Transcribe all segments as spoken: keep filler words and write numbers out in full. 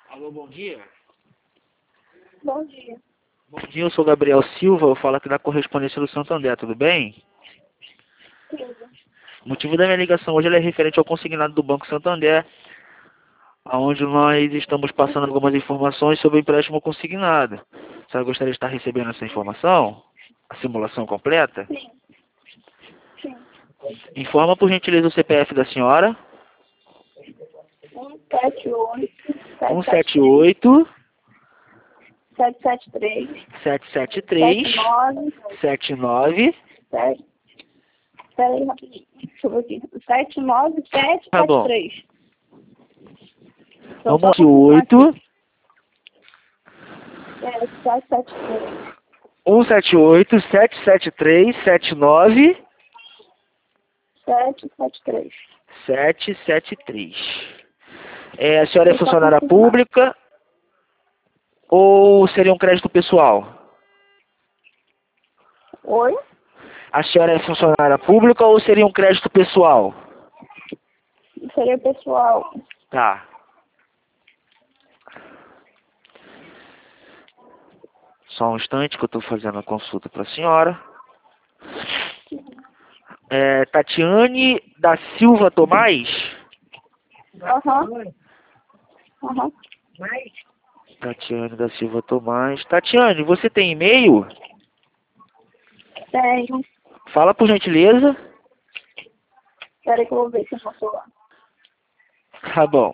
Alô, bom dia. Bom dia. Bom dia, eu sou Gabriel Silva, eu falo aqui da correspondência do Santander, tudo bem? Tudo. O motivo da minha ligação hoje é referente ao consignado do Banco Santander, onde nós estamos passando algumas informações sobre o empréstimo consignado. A senhora gostaria de estar recebendo essa informação? A simulação completa? Sim. Sim. Informa por gentileza o C P F da senhora. um sete oito, um sete oito, sete sete três, sete sete três, sete nove, sete nove. sete. Espera aí rapidinho. Deixa eu ver aqui. sete nove sete Tá bom. sete três. um sete oito, É, sete sete três. um sete oito, sete sete três, sete nove, sete sete três. sete sete três. É, a senhora é Deixa eu funcionária confirmar. pública ou seria um crédito pessoal? Oi? A senhora é funcionária pública ou seria um crédito pessoal? Seria pessoal. Tá. Só um instante que eu estou fazendo a consulta para a senhora. É, Tatiane da Silva Tomás? Aham. Aham. Tatiane da Silva Tomás. Tatiane, você tem e-mail? Tenho. Fala por gentileza. Espera aí que eu vou ver se eu posso lá. Tá bom.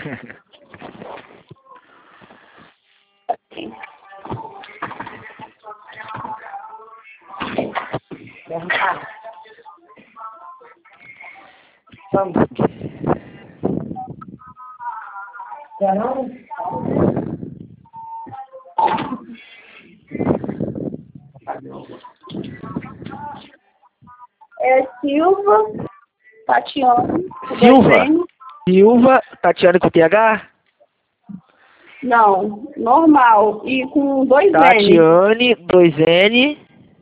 É Silva, Tatiane. Silva? dois N. Silva, Tatiane com T H? Não, normal. E com dois N. Tatiane, dois N,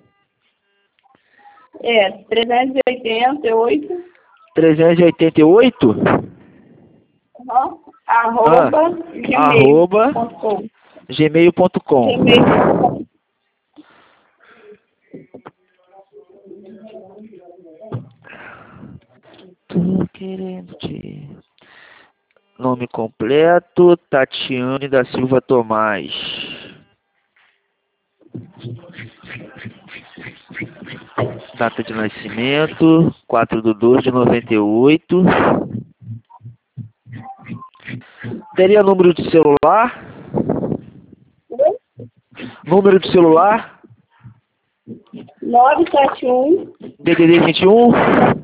É, trezentos e oitenta e oito. trezentos e oitenta e oito, Uhum. Arroba, arroba, gmail ponto com. gmail ponto com. Gmail ponto com. Tô querendo te... Nome completo, Tatiane da Silva Tomás. Data de nascimento, quatro de dois de noventa e oito. Teria número de celular? Oi? Número de celular? nove sete um. D D D vinte e um?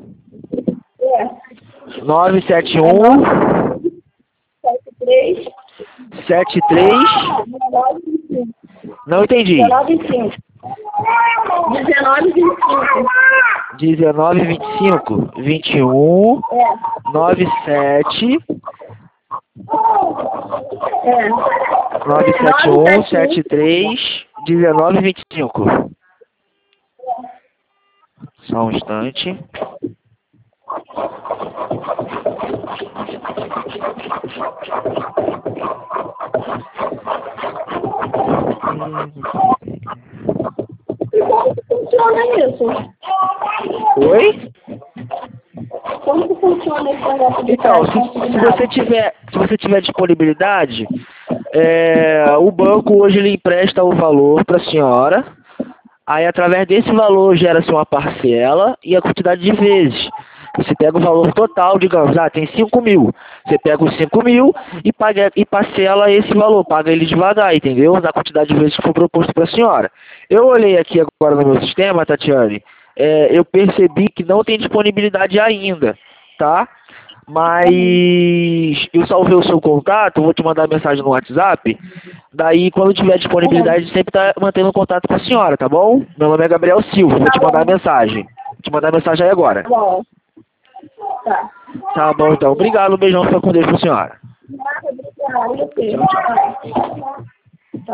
É. nove sete um, sete três. sete três. dezenove vinte e cinco. Não entendi. dezenove vinte e cinco. dezenove vinte e cinco. dezenove vinte e cinco, vinte e um, É. nove sete, É. nove sete um, sete três, dezenove vinte e cinco. Só um instante. E como que funciona isso? Oi? Como que funciona esse negócio de Então, crédito se, se consignado? você tiver, se você tiver disponibilidade, é, o banco hoje ele empresta o valor para a senhora. Aí, através desse valor, gera-se uma parcela e a quantidade de vezes. Você pega o valor total, digamos, ah, tem cinco mil. Você pega os cinco mil e, paga, e parcela esse valor, paga ele devagar, entendeu? Na quantidade de vezes que for proposto para a senhora. Eu olhei aqui agora no meu sistema, Tatiane, é, eu percebi que não tem disponibilidade ainda, tá? Mas eu salvei o seu contato, vou te mandar mensagem no WhatsApp. Daí, quando tiver disponibilidade, sempre tá mantendo contato com a senhora, tá bom? Meu nome é Gabriel Silva, vou te mandar mensagem. Vou te mandar mensagem aí agora. Bom. Tá. Tá bom, então. Obrigado, um beijão, fica com Deus pra senhora. Nada, obrigada. Tchau, tchau.